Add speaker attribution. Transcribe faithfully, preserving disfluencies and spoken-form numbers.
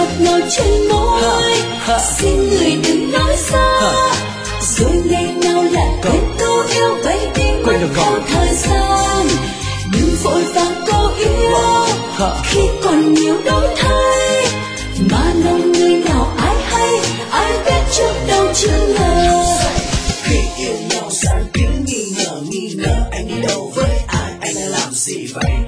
Speaker 1: ngọt ngào trên môi. Xin người đừng nói xa, rồi ngày nào lại quên câu yêu bay đi mất theo thời gian. Đừng vội vàng câu yêu khi còn nhiều đổi thay, mà lòng người nào ai hay, ai biết trước đâu chữ ngờ.
Speaker 2: Khi yêu nhau sáng tiếng nghi ngờ, nghi ngờ anh đi đâu với ai, anh đã làm gì vậy?